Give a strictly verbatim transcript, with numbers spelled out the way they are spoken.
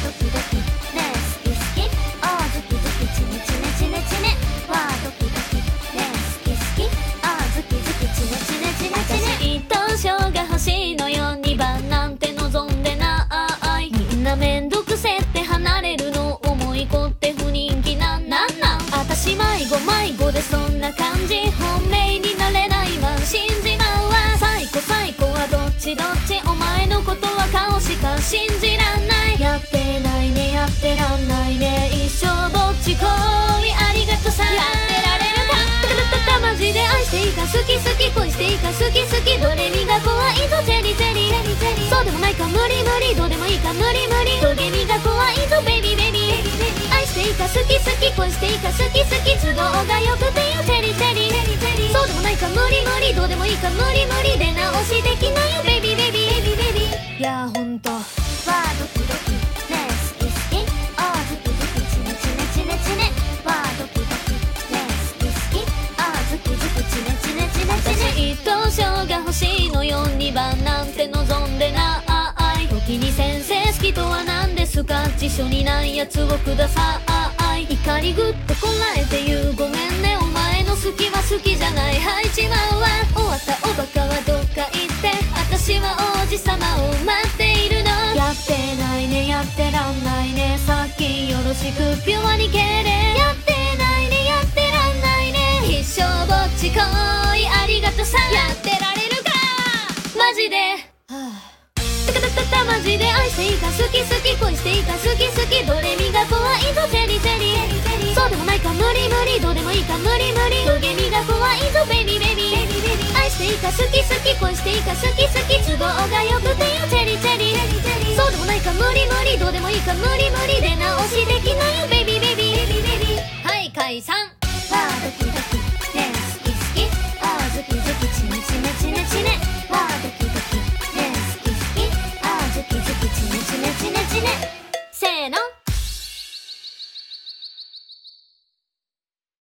ドキドキねえ好き好きあーズキズキチネチネチネチネわードキドキねえ好き好きあーズキズキチネチネチネチネ私一等賞が欲しいのよにばんなんて望んでないみんなめんどくせって離れるの思い子って不人気なんなんなん私迷子迷子でそんな感じ本命になれないわ死んじまうわ最高最高はどっちどっちお前のことは顔しか信じらんないやってないねやってらんないね一生ぼっち恋ありがとさやってられるかたたたたマジで愛していいか好き好き恋していいか好き好きどれにが怖いぞチェリチェリそうでもないか無理無理どうでもいいか無理無理トゲにが怖いぞベビーベビー愛していいか好き好き恋していいか好き好き都合がよくてよチェリチェリそうでもないか無理無理どうでもいいか無理無理出直しできないよベビーベビーベビーベビーいやほんとわードキドキねえ好き好きあーズキズキチネチネチネチネわードキドキねえ好き好きあーズキズキチネチネチネチネ私一等賞が欲しいのよにばんなんて望んでない時に先生好きとは何ですか辞書にないやつをください怒りぐっとこらえて言うごめんねお前の好きは好きじゃないはいちまうわ終わったおバカはどっか行って私は王子様を待っているのやってないねやってらんないねさっきよろしくピュアに敬礼やってないねやってらんないね一生ぼっち恋ありがとさやってられるかマジではぁたたたたマジで愛していいか好き好き恋していいか好き好きドレミが怖いぞチェリチェリそうでもないか無理無理どうでもいいか無理無理トゲミが怖いぞベビーベビー愛していいか好き好き恋していいか好き好き都合がよくてよチェリチェリそうでもないか無理無理どうでもいいか無理無理出直しでき